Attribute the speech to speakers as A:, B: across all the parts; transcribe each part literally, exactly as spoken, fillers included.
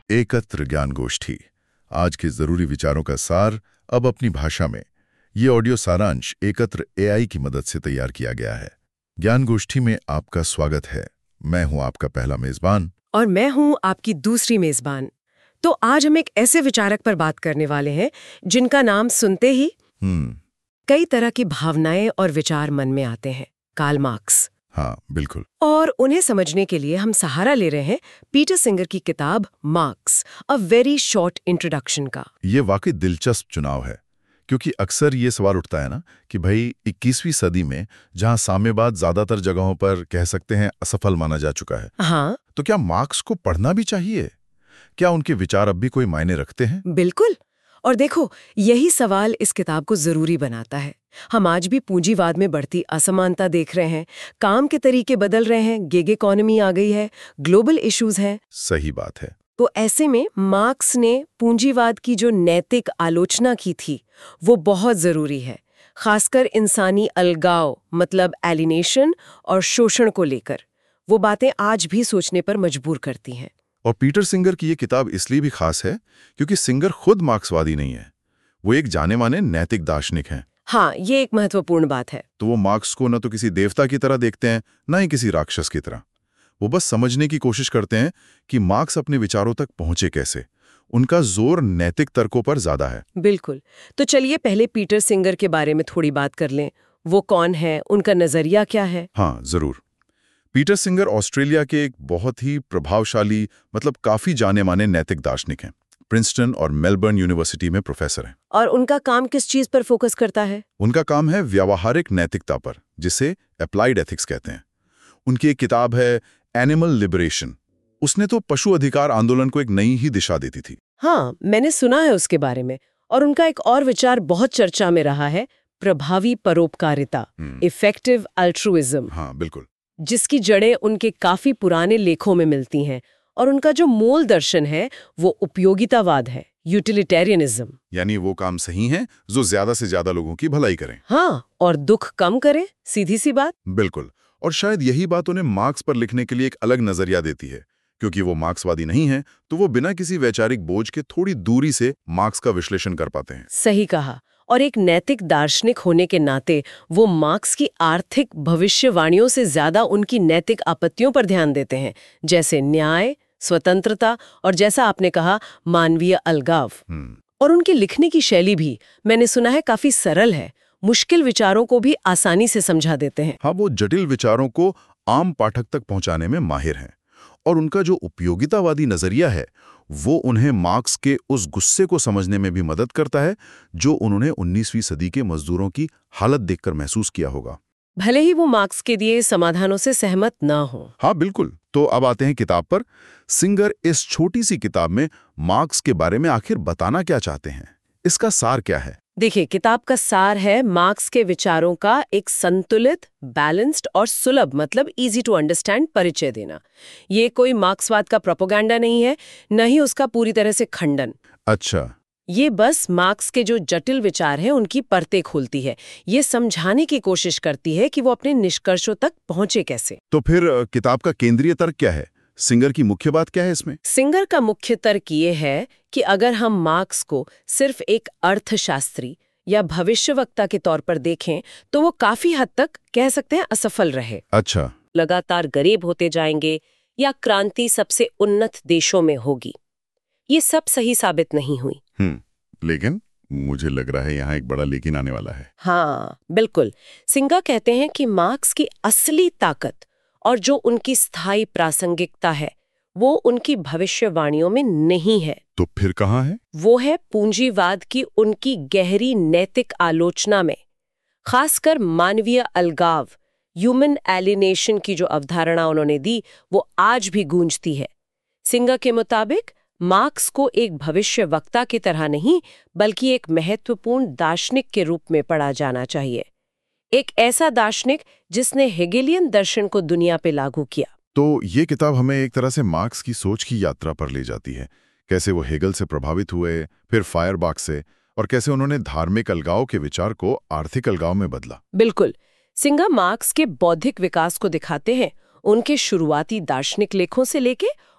A: एकत्र ज्ञान गोष्ठी, आज के जरूरी विचारों का सार अब अपनी भाषा में। ये ऑडियो सारांश एकत्र एआई की मदद से तैयार किया गया है। ज्ञान गोष्ठी में आपका स्वागत है। मैं हूं आपका पहला मेजबान
B: और मैं हूं आपकी दूसरी मेजबान। तो आज हम एक ऐसे विचारक पर बात करने वाले हैं जिनका नाम सुनते ही
A: हम्म
B: कई तरह की भावनाएं और विचार मन में आते हैं, कार्ल मार्क्स।
A: हाँ, बिल्कुल।
B: और उन्हें समझने के लिए हम सहारा ले रहे हैं पीटर सिंगर की किताब Marx, a very short introduction का।
A: ये वाकई दिलचस्प चुनाव है, क्योंकि अक्सर ये सवाल उठता है ना कि भाई इक्कीसवीं सदी में जहां साम्यवाद ज्यादातर जगहों पर कह सकते हैं असफल माना जा चुका है,
B: हाँ,
A: तो क्या मार्क्स को पढ़ना भी चाहिए? क्या उनके विचार अब भी कोई मायने रखते हैं?
B: बिल्कुल। और देखो, यही सवाल इस किताब को जरूरी बनाता है। हम आज भी पूंजीवाद में बढ़ती असमानता देख रहे हैं, काम के तरीके बदल रहे हैं, गिग इकोनॉमी आ गई है, ग्लोबल इश्यूज हैं।
A: सही बात है।
B: तो ऐसे में मार्क्स ने पूंजीवाद की जो नैतिक आलोचना की थी वो बहुत जरूरी है, खासकर इंसानी अलगाव मतलब एलिनेशन और शोषण को लेकर। वो बातें आज भी सोचने पर मजबूर करती हैं।
A: और पीटर सिंगर की ये किताब इसलिए भी खास है क्योंकि सिंगर खुद मार्क्सवादी नहीं है, वो एक जाने माने नैतिक दार्शनिक हैं।
B: हाँ, ये एक महत्वपूर्ण बात है।
A: तो वो मार्क्स को न तो किसी देवता की तरह देखते हैं, न ही किसी राक्षस की तरह। वो बस समझने की कोशिश करते हैं कि मार्क्स अपने विचारों तक पहुंचे कैसे। उनका जोर नैतिक तर्कों पर ज्यादा है।
B: बिल्कुल। तो चलिए पहले पीटर सिंगर के बारे में थोड़ी बात कर लें। वो कौन है, उनका नजरिया क्या है?
A: हाँ, जरूर। पीटर सिंगर ऑस्ट्रेलिया के एक बहुत ही प्रभावशाली मतलब काफी जाने माने नैतिक दार्शनिक हैं। प्रिंसटन और मेलबर्न यूनिवर्सिटी में प्रोफेसर हैं।
B: और उनका काम किस चीज पर फोकस करता है?
A: उनका काम है व्यावहारिक नैतिकता पर, जिसे अप्लाइड एथिक्स कहते हैं। उनकी एक किताब है एनिमल लिबरेशन। उसने तो पशु अधिकार आंदोलन को एक नई ही दिशा देती थी।
B: हाँ, मैंने सुना है उसके बारे में। और उनका एक और विचार बहुत चर्चा में रहा है, प्रभावी परोपकारिता, इफेक्टिव अल्ट्रुइज्म।
A: हाँ, बिल्कुल।
B: जिसकी जड़ें उनके काफी पुराने लेखों में मिलती हैं। और उनका जो मूल दर्शन है वो उपयोगितावाद है, यूटिलिटेरियनिज्म।
A: यानी वो काम सही है जो ज्यादा से ज्यादा लोगों की भलाई करें।
B: हाँ, और दुख कम करे, सीधी सी बात।
A: बिल्कुल। और शायद यही बात उन्हें मार्क्स पर लिखने के लिए एक अलग नजरिया देती है, क्योंकि वो मार्क्सवादी नहीं है तो वो बिना किसी वैचारिक बोझ के थोड़ी दूरी से मार्क्स का विश्लेषण कर पाते हैं।
B: सही कहा। और एक नैतिक दार्शनिक होने के नाते वो मार्क्स की आर्थिक भविष्यवाणियों से ज्यादा उनकी नैतिक आपत्तियों पर ध्यान देते हैं, जैसे न्याय, स्वतंत्रता और जैसा आपने कहा मानवीय अलगाव। और उनकी लिखने की शैली भी मैंने सुना है काफी सरल है, मुश्किल विचारों को भी आसानी से समझा देते हैं।
A: हाँ, वो जटिल विचारों को आम पाठक तक पहुंचाने में माहिर हैं। और उनका जो उपयोगितावादी नजरिया है वो उन्हें मार्क्स के उस गुस्से को समझने में भी मदद करता है जो उन्होंने उन्नीसवीं सदी के मजदूरों की हालत देखकर महसूस किया होगा,
B: भले ही वो मार्क्स के दिए समाधानों से सहमत ना हो।
A: हाँ, बिल्कुल। तो अब आते हैं किताब पर। सिंगर इस छोटी सी किताब में मार्क्स के बारे में आखिर बताना क्या चाहते हैं? इसका सार क्या है?
B: देखिए, किताब का सार है मार्क्स के विचारों का एक संतुलित, बैलेंस्ड और सुलभ मतलब इजी टू अंडरस्टैंड परिचय देना। ये कोई मार्क्सवाद का प्रोपेगेंडा नहीं है, न ही उसका पूरी तरह से खंडन।
A: अच्छा।
B: ये बस मार्क्स के जो जटिल विचार हैं उनकी परतें खोलती है, ये समझाने की कोशिश करती है कि वो अपने निष्कर्षों तक पहुंचे कैसे।
A: तो फिर किताब का केंद्रीय तर्क क्या है? सिंगर की मुख्य बात क्या है इसमें?
B: सिंगर का मुख्य तर्क ये है कि अगर हम मार्क्स को सिर्फ एक अर्थशास्त्री या भविष्यवक्ता के तौर पर देखें तो वो काफी हद तक कह सकते हैं असफल रहे।
A: अच्छा।
B: लगातार गरीब होते जाएंगे या क्रांति सबसे उन्नत देशों में होगी, ये सब सही साबित नहीं हुई।
A: हम्म लेकिन मुझे लग रहा है यहाँ एक बड़ा लेकिन आने वाला है।
B: हाँ, बिल्कुल। सिंगर कहते हैं कि मार्क्स की असली ताकत और जो उनकी स्थायी प्रासंगिकता है वो उनकी भविष्यवाणियों में नहीं है।
A: तो फिर कहाँ है?
B: वो है पूंजीवाद की उनकी गहरी नैतिक आलोचना में, खासकर मानवीय अलगाव, ह्यूमन एलिनेशन की जो अवधारणा उन्होंने दी वो आज भी गूंजती है। सिंगर के मुताबिक मार्क्स को एक भविष्यवक्ता की तरह नहीं बल्कि एक महत्वपूर्ण दार्शनिक के रूप में पढ़ा जाना चाहिए, एक ऐसा दार्शनिक जिसने हेगेलियन दर्शन को दुनिया पे लागू किया।
A: तो ये किताब हमें एक तरह से मार्क्स की सोच की यात्रा पर ले जाती है, कैसे वो हेगल से प्रभावित हुए, फिर फायरबाख से, और कैसे उन्होंने धार्मिक अलगाव के विचार को आर्थिक अलगाव में बदला।
B: बिल्कुल। सिंगर मार्क्स के बौद्धिक विकास को दिखाते हैं, उनके शुरुआती दार्शनिक लेखों से लेके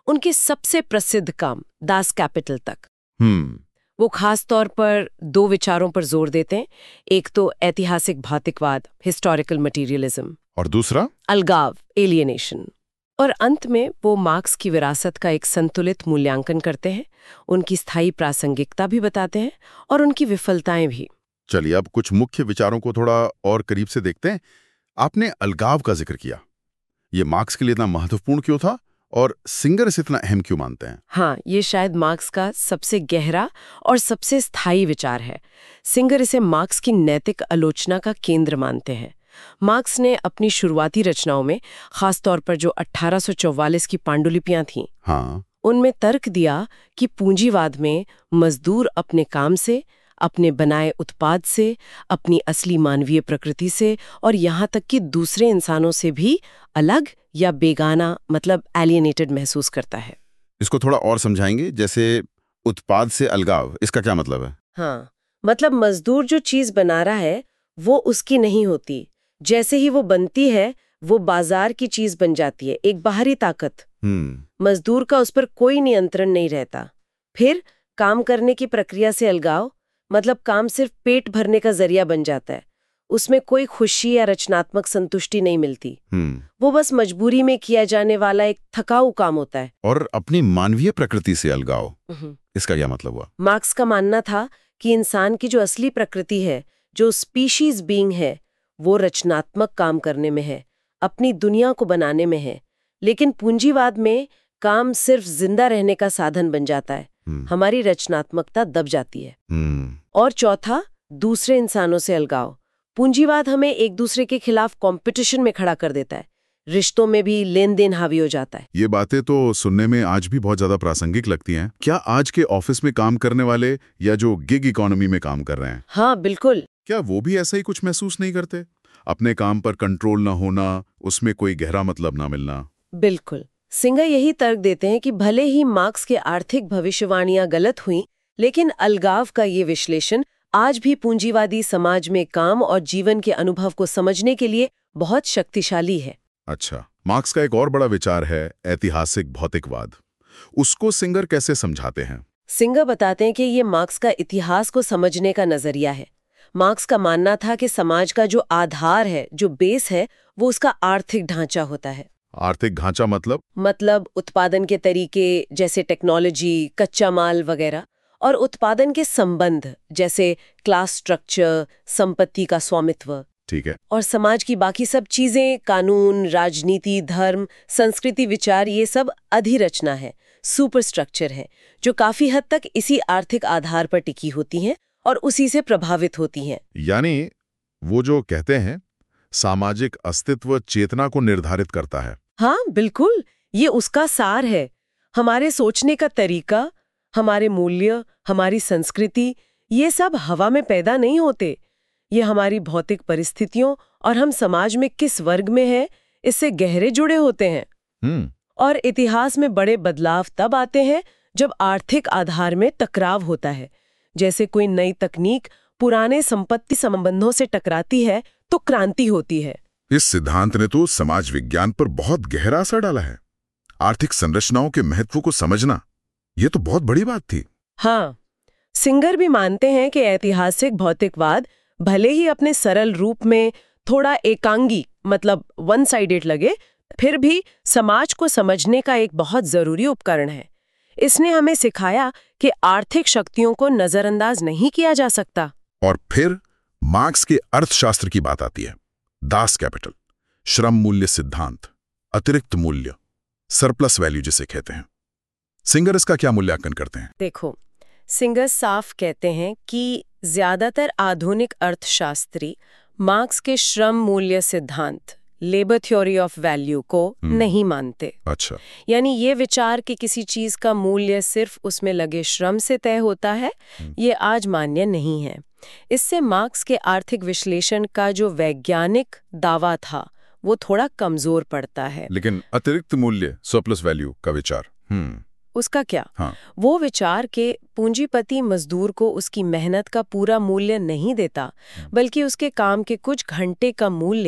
B: उनके सबसे प्रसिद्ध काम दास कैपिटल तक।
A: हम्म
B: वो खास तौर पर दो विचारों पर जोर देते हैं। एक तो ऐतिहासिक भौतिकवाद, हिस्टोरिकल मटेरियलिज्म,
A: और दूसरा
B: अलगाव, एलियनेशन। और अंत में वो मार्क्स की विरासत का एक संतुलित मूल्यांकन करते हैं, उनकी स्थायी प्रासंगिकता भी बताते हैं और उनकी विफलताएं भी।
A: चलिए अब कुछ मुख्य विचारों को थोड़ा और करीब से देखते हैं। आपने अलगाव का जिक्र किया, ये मार्क्स के लिए इतना महत्वपूर्ण क्यों था और सिंगर इसे इतना अहम क्यों मानते हैं?
B: हाँ, ये शायद मार्क्स का सबसे गहरा और सबसे स्थायी विचार है। सिंगर इसे मार्क्स की नैतिक आलोचना का केंद्र मानते हैं। मार्क्स ने अपनी शुरुआती रचनाओं में, खासतौर पर जो अठारह सौ चौवालीस की पांडुलिपियां थीं,
A: हाँ
B: उनमें तर्क दिया कि पूंजीवाद में मजदूर अपने काम से, अपने बनाए उत्पाद से, अपनी असली मानवीय प्रकृति से और यहाँ तक कि दूसरे इंसानों से भी अलग या बेगाना, मतलब एलियनेटेड महसूस करता है।
A: इसको थोड़ा और समझाएंगे, जैसे उत्पाद से अलगाव, इसका क्या मतलब है?
B: हाँ, मतलब मजदूर जो चीज बना रहा है वो उसकी नहीं होती। जैसे ही वो बनती है वो बाजार की चीज बन जाती है, एक बाहरी ताकत।
A: हम्म
B: मजदूर का उस पर कोई नियंत्रण नहीं रहता। फिर काम करने की प्रक्रिया से अलगाव, मतलब काम सिर्फ पेट भरने का जरिया बन जाता है। उसमें कोई खुशी या रचनात्मक संतुष्टि नहीं मिलती।
A: हम्म
B: वो बस मजबूरी में किया जाने वाला एक थकाऊ काम होता है।
A: और अपनी मानवीय प्रकृति से अलगाव, इसका क्या मतलब हुआ?
B: मार्क्स का मानना था कि इंसान की जो असली प्रकृति है, जो स्पीशीज बीइंग है, वो रचनात्मक काम करने में है, अपनी दुनिया को बनाने में है। लेकिन पूंजीवाद में काम सिर्फ जिंदा रहने का साधन बन जाता है, हमारी रचनात्मकता दब जाती है।
A: हम्म
B: और चौथा, दूसरे इंसानों से अलगाव। पूंजीवाद हमें एक दूसरे के खिलाफ कंपटीशन में खड़ा कर देता है, रिश्तों में भी लेन देन हावी हो जाता है।
A: ये बातें तो सुनने में आज भी बहुत ज्यादा प्रासंगिक लगती हैं। क्या आज के ऑफिस में काम करने वाले या जो गिग इकोनॉमी में काम कर रहे हैं,
B: हाँ बिल्कुल,
A: क्या वो भी ऐसा ही कुछ महसूस नहीं करते? अपने काम पर कंट्रोल ना होना, उसमें कोई गहरा मतलब ना मिलना।
B: बिल्कुल। सिंगर यही तर्क देते हैं कि भले ही मार्क्स के आर्थिक भविष्यवाणियां गलत हुई, लेकिन अलगाव का ये विश्लेषण आज भी पूंजीवादी समाज में काम और जीवन के अनुभव को समझने के लिए बहुत शक्तिशाली है।
A: अच्छा, मार्क्स का एक और बड़ा विचार है ऐतिहासिक भौतिकवाद। उसको सिंगर कैसे समझाते हैं?
B: सिंगर बताते हैं कि ये मार्क्स का इतिहास को समझने का नजरिया है। मार्क्स का मानना था कि समाज का जो आधार है, जो बेस है, वो उसका आर्थिक ढांचा होता है।
A: आर्थिक ढांचा मतलब?
B: मतलब उत्पादन के तरीके जैसे टेक्नोलॉजी, कच्चा माल वगैरह, और उत्पादन के संबंध जैसे क्लास स्ट्रक्चर, संपत्ति का स्वामित्व।
A: ठीक है।
B: और समाज की बाकी सब चीजें, कानून, राजनीति, धर्म, संस्कृति, विचार, ये सब अधिरचना है, सुपर स्ट्रक्चर है, जो काफी हद तक इसी आर्थिक आधार पर टिकी होती हैं और उसी से प्रभावित होती हैं।
A: यानी वो जो कहते हैं सामाजिक अस्तित्व चेतना को निर्धारित करता है।
B: हाँ बिल्कुल, ये उसका सार है। हमारे सोचने का तरीका, हमारे मूल्य, हमारी संस्कृति, ये सब हवा में पैदा नहीं होते। ये हमारी भौतिक परिस्थितियों और हम समाज में किस वर्ग में हैं, इससे गहरे जुड़े होते हैं।
A: हम्म
B: और इतिहास में बड़े बदलाव तब आते हैं जब आर्थिक आधार में टकराव होता है। जैसे कोई नई तकनीक पुराने संपत्ति संबंधों से टकराती है तो क्रांति होती है।
A: इस सिद्धांत ने तो समाज विज्ञान पर बहुत गहरा असर डाला है। आर्थिक संरचनाओं के महत्व को समझना, ये तो बहुत बड़ी बात थी।
B: हाँ, सिंगर भी मानते हैं कि ऐतिहासिक भौतिकवाद भले ही अपने सरल रूप में थोड़ा एकांगी, मतलब वन साइडेड लगे, फिर भी समाज को समझने का एक बहुत जरूरी उपकरण है। इसने हमें सिखाया कि आर्थिक शक्तियों को नजरअंदाज नहीं किया जा सकता।
A: और फिर मार्क्स के अर्थशास्त्र की बात आती है। दास कैपिटल, श्रम मूल्य सिद्धांत, अतिरिक्त मूल्य, सरप्लस वैल्यू जिसे कहते हैं। सिंगर इसका क्या मूल्यांकन करते हैं?
B: देखो, सिंगर साफ कहते हैं कि ज्यादातर आधुनिक अर्थशास्त्री मार्क्स के श्रम मूल्य सिद्धांत, लेबर थ्योरी ऑफ वैल्यू को नहीं मानते।
A: अच्छा।
B: यानी ये विचार कि किसी चीज का मूल्य सिर्फ उसमें लगे श्रम से तय होता है, ये आज मान्य नहीं है। इससे मार्क्स के आर्थिक विश्लेषण का जो वैज्ञानिक दावा था वो थोड़ा कमजोर पड़ता है।
A: लेकिन अतिरिक्त मूल्य, सरप्लस वैल्यू का विचार, हम्म
B: उसका क्या?
A: हाँ।
B: वो विचार के पूंजीपति मजदूर को उसकी मेहनत का पूरा मूल्य नहीं देता, बल्कि उसके काम के कुछ घंटे का मूल्य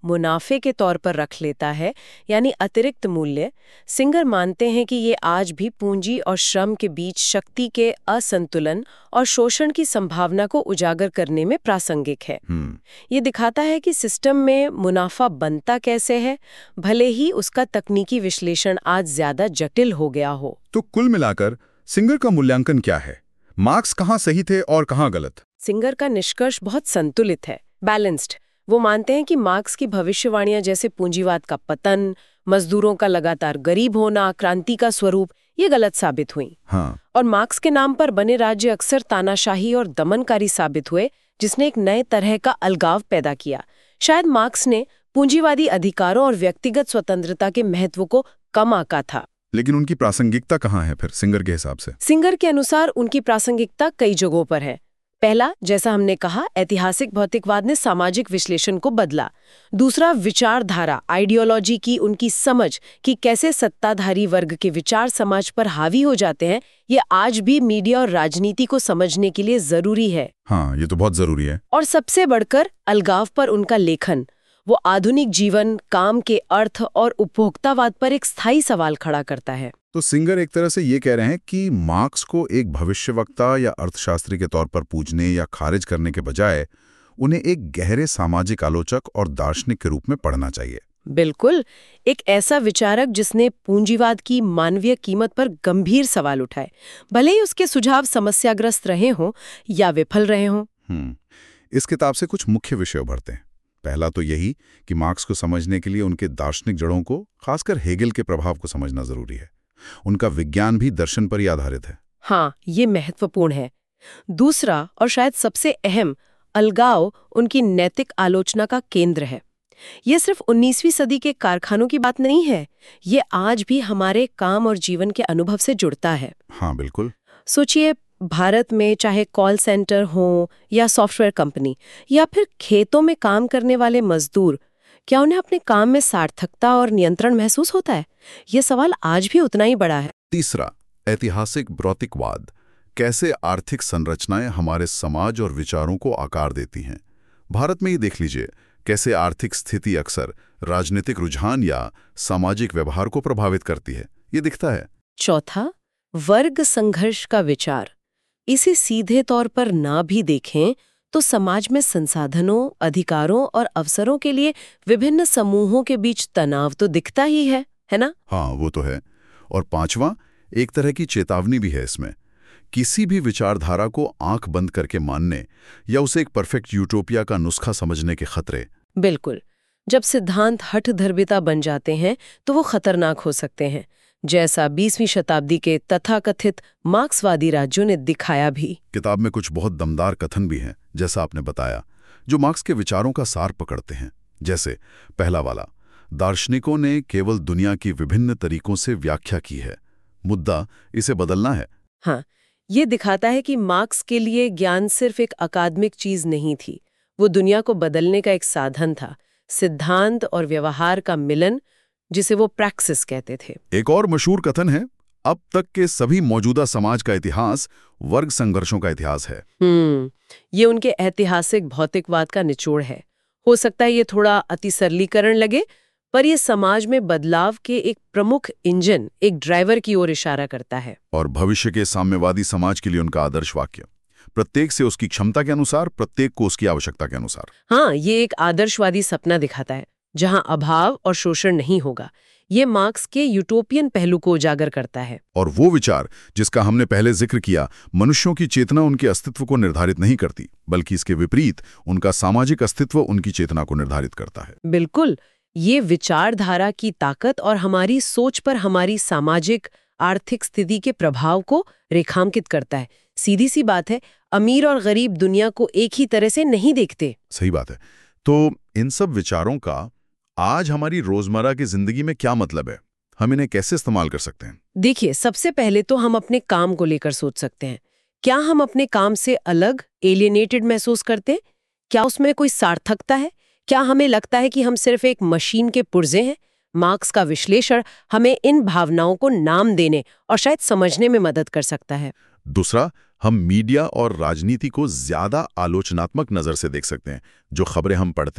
B: मुनाफे के तौर पर रख लेता है, यानी अतिरिक्त मूल्य, सिंगर मानते हैं कि ये आज भी पूंजी और श्रम के बीच शक्ति के असंतुलन और शोषण की संभावना को उजागर करने में प्रासंगिक है। ये दिखाता है कि सिस्टम में मुनाफा बनता कैसे है, भले ही उसका तकनीकी विश्लेषण आज ज्यादा जटिल हो गया हो।
C: तो कुल मिलाकर सिंगर का मूल्यांकन क्या है? मार्क्स कहाँ सही थे और कहाँ गलत?
B: सिंगर का निष्कर्ष बहुत संतुलित है, बैलेंस्ड। वो मानते हैं कि मार्क्स की भविष्यवाणियां जैसे पूंजीवाद का पतन, मजदूरों का लगातार गरीब होना, क्रांति का स्वरूप, ये गलत साबित हुई।
C: हाँ।
B: और मार्क्स के नाम पर बने राज्य अक्सर तानाशाही और दमनकारी साबित हुए, जिसने एक नए तरह का अलगाव पैदा किया। शायद मार्क्स ने पूंजीवादी अधिकारों और व्यक्तिगत स्वतंत्रता के महत्व को कम आंका था।
C: लेकिन उनकी प्रासंगिकता कहाँ है फिर सिंगर के हिसाब से?
B: सिंगर के अनुसार उनकी प्रासंगिकता कई जगहों पर है। पहला, जैसा हमने कहा, ऐतिहासिक भौतिकवाद ने सामाजिक विश्लेषण को बदला। दूसरा, विचारधारा, आइडियोलॉजी की उनकी समझ कि कैसे सत्ताधारी वर्ग के विचार समाज पर हावी हो जाते हैं, ये आज भी मीडिया और राजनीति को समझने के लिए जरूरी है।
C: हाँ, ये तो बहुत जरूरी है।
B: और सबसे बढ़कर अलगाव पर उनका लेखन। वो आधुनिक जीवन, काम के अर्थ और उपभोक्तावाद पर एक स्थायी सवाल खड़ा करता है।
C: तो सिंगर एक तरह से ये कह रहे हैं कि मार्क्स को एक भविष्यवक्ता या अर्थशास्त्री के तौर पर पूजने या खारिज करने के बजाय उन्हें एक गहरे सामाजिक आलोचक और दार्शनिक के रूप में पढ़ना चाहिए।
B: बिल्कुल, एक ऐसा विचारक जिसने पूंजीवाद की मानवीय कीमत पर गंभीर सवाल उठाए, भले ही उसके सुझाव समस्याग्रस्त रहे हों या विफल रहे हों।
C: हम्म इस किताब से कुछ मुख्य विषय उभरते हैं। पहला तो यही कि मार्क्स को समझने के लिए उनके दार्शनिक जड़ों को, खासकर हेगेल के प्रभाव को समझना जरूरी है। उनका विज्ञान भी दर्शन पर ही आधारित है।
B: हाँ, ये महत्वपूर्ण है। दूसरा और शायद सबसे अहम, अलगाव उनकी नैतिक आलोचना का केंद्र है। ये सिर्फ उन्नीसवीं सदी के कारखानों की बात नहीं है, ये आज भी हमारे काम और जीवन के अनुभव से जुड़ता है।
C: हाँ, बिल्कुल।
B: सोचिए, भारत में चाहे कॉल सेंटर हो या सॉफ्टवेयर कंपनी या फिर खेतों में काम करने वाले मजदूर, क्या उन्हें अपने काम में सार्थकता और नियंत्रण महसूस होता है? ये सवाल आज भी उतना ही बड़ा है।
A: तीसरा, ऐतिहासिक भौतिकवाद, कैसे आर्थिक संरचनाएं हमारे समाज और विचारों को आकार देती हैं। भारत में ही देख लीजिए कैसे आर्थिक स्थिति अक्सर राजनीतिक रुझान या सामाजिक व्यवहार को प्रभावित करती है, ये दिखता है।
B: चौथा, वर्ग संघर्ष का विचार। इसे सीधे तौर पर ना भी देखें तो समाज में संसाधनों, अधिकारों और अवसरों के लिए विभिन्न समूहों के बीच तनाव तो दिखता ही है, है ना?
A: हाँ, वो तो है। और पांचवा, एक तरह की चेतावनी भी है इसमें। किसी भी विचारधारा को आंख बंद करके मानने या उसे एक परफेक्ट यूटोपिया का नुस्खा समझने के खतरे।
B: बिल्कुल। जब सिद्धांत हठधर्मिता बन जाते हैं तो वो खतरनाक हो सकते हैं, जैसा बीसवीं शताब्दी के तथाकथित मार्क्सवादी राज्यों ने दिखाया भी।
A: किताब में कुछ बहुत दमदार कथन भी हैं, जैसा आपने बताया, जो मार्क्स के विचारों का सार पकड़ते हैं। जैसे पहला वाला, दार्शनिकों ने केवल दुनिया की विभिन्न तरीकों से व्याख्या की है, मुद्दा इसे बदलना है।
B: हाँ, ये दिखाता है कि मार्क्स के लिए ज्ञान सिर्फ एक अकादमिक चीज नहीं थी, वो दुनिया को बदलने का एक साधन था, सिद्धांत और व्यवहार का मिलन, जिसे वो प्रैक्सिस कहते थे।
A: एक और मशहूर कथन है, अब तक के सभी मौजूदा समाज का इतिहास वर्ग संघर्षों का इतिहास है।
B: हम्म ये उनके ऐतिहासिक भौतिकवाद का निचोड़ है। हो सकता है ये थोड़ा अति सरलीकरण लगे, पर ये समाज में बदलाव के एक प्रमुख इंजन, एक ड्राइवर की ओर इशारा करता है।
A: और भविष्य के साम्यवादी समाज के लिए उनका आदर्श वाक्य, प्रत्येक से उसकी क्षमता के अनुसार, प्रत्येक को उसकी आवश्यकता के अनुसार।
B: हाँ, ये एक आदर्शवादी सपना दिखाता है जहां अभाव और शोषण नहीं होगा। ये मार्क्स के यूटोपियन पहलू को उजागर करता है।
A: और वो विचार जिसका हमने पहले जिक्र किया, मनुष्यों की चेतना उनके अस्तित्व को निर्धारित नहीं करती, बल्कि इसके विपरीत उनका सामाजिक अस्तित्व उनकी चेतना को निर्धारित करता है।
B: बिल्कुल, ये विचारधारा की ताकत और हमारी सोच पर हमारी सामाजिक आर्थिक स्थिति के प्रभाव को रेखांकित करता है। सीधी सी बात है, अमीर और गरीब दुनिया को एक ही तरह से नहीं देखते।
A: सही बात है। तो इन सब विचारों का आज हमारी रोजमर्रा की जिंदगी में क्या मतलब है? हम इन्हें कैसे इस्तेमाल कर सकते हैं?
B: देखिए, सबसे पहले तो हम अपने काम को लेकर सोच सकते हैं। क्या हम अपने काम से अलग, एलियनेटेड महसूस करते हैं? क्या उसमें कोई सार्थकता है? क्या हमें लगता है कि हम सिर्फ एक मशीन के पुर्जे हैं? मार्क्स का विश्लेषण हमें इन भावनाओं को नाम देने और शायद समझने में मदद कर सकता है।
A: दूसरा, हम मीडिया और राजनीति को ज्यादा आलोचनात्मक नजर से देख सकते हैं। जो खबरें हम पढ़ते हैं,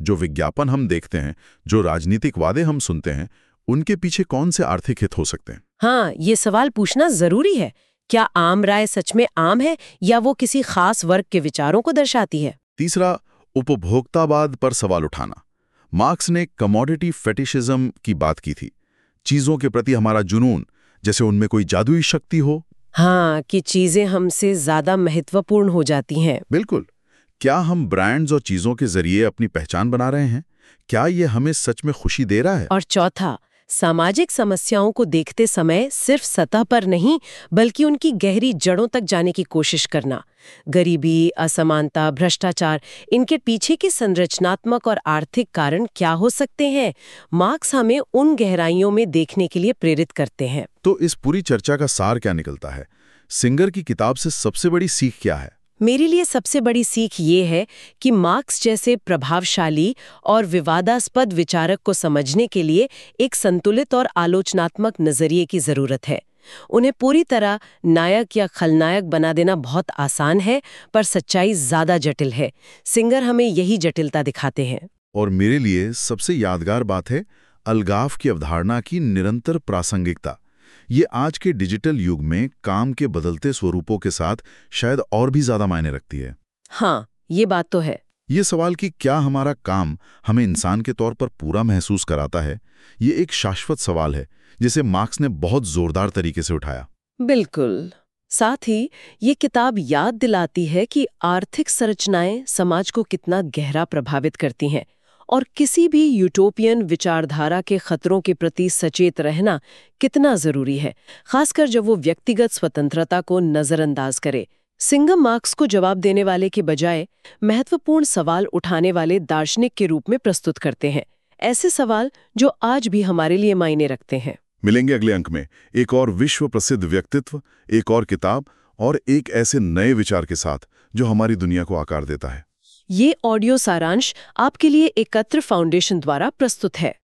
A: जो विज्ञापन हम देखते हैं, जो राजनीतिक वादे हम सुनते हैं, उनके पीछे कौन से आर्थिक हित हो सकते हैं?
B: हाँ, ये सवाल पूछना जरूरी है। क्या आम राय सच में आम है या वो किसी खास वर्ग के विचारों को दर्शाती है?
A: तीसरा, उपभोक्तावाद पर सवाल उठाना। मार्क्स ने कमोडिटी फेटिशिज्म की बात की थी, चीजों के प्रति हमारा जुनून, जैसे उनमें कोई जादुई शक्ति हो।
B: हाँ, कि चीजें हमसे ज्यादा महत्वपूर्ण हो जाती हैं।
A: बिल्कुल। क्या हम ब्रांड्स और चीजों के जरिए अपनी पहचान बना रहे हैं? क्या ये हमें सच में खुशी दे रहा है?
B: और चौथा, सामाजिक समस्याओं को देखते समय सिर्फ सतह पर नहीं बल्कि उनकी गहरी जड़ों तक जाने की कोशिश करना। गरीबी, असमानता, भ्रष्टाचार, इनके पीछे के संरचनात्मक और आर्थिक कारण क्या हो सकते हैं? मार्क्स हमें उन गहराइयों में देखने के लिए प्रेरित करते हैं।
A: तो इस पूरी चर्चा का सार क्या निकलता है? सिंगर की किताब से सबसे बड़ी सीख क्या है?
B: मेरे लिए सबसे बड़ी सीख ये है कि मार्क्स जैसे प्रभावशाली और विवादास्पद विचारक को समझने के लिए एक संतुलित और आलोचनात्मक नजरिए की जरूरत है। उन्हें पूरी तरह नायक या खलनायक बना देना बहुत आसान है, पर सच्चाई ज्यादा जटिल है। सिंगर हमें यही जटिलता दिखाते हैं।
A: और मेरे लिए सबसे यादगार बात है अलगाव की अवधारणा की निरंतर प्रासंगिकता। ये आज के डिजिटल युग में काम के बदलते स्वरूपों के साथ शायद और भी ज्यादा मायने रखती है।
B: हाँ, ये बात तो है।
A: ये सवाल कि क्या हमारा काम हमें इंसान के तौर पर पूरा महसूस कराता है, ये एक शाश्वत सवाल है जिसे मार्क्स ने बहुत जोरदार तरीके से उठाया।
B: बिल्कुल। साथ ही ये किताब याद दिलाती है कि आर्थिक संरचनाएं समाज को कितना गहरा प्रभावित करती हैं और किसी भी यूटोपियन विचारधारा के खतरों के प्रति सचेत रहना कितना जरूरी है, खासकर जब वो व्यक्तिगत स्वतंत्रता को नजरअंदाज करे। सिंगर मार्क्स को जवाब देने वाले के बजाय महत्वपूर्ण सवाल उठाने वाले दार्शनिक के रूप में प्रस्तुत करते हैं, ऐसे सवाल जो आज भी हमारे लिए मायने रखते हैं।
A: मिलेंगे अगले अंक में एक और विश्व प्रसिद्ध व्यक्तित्व, एक और किताब और एक ऐसे नए विचार के साथ जो हमारी दुनिया को आकार देता है।
B: ये ऑडियो सारांश आपके लिए एकत्र फाउंडेशन द्वारा प्रस्तुत है।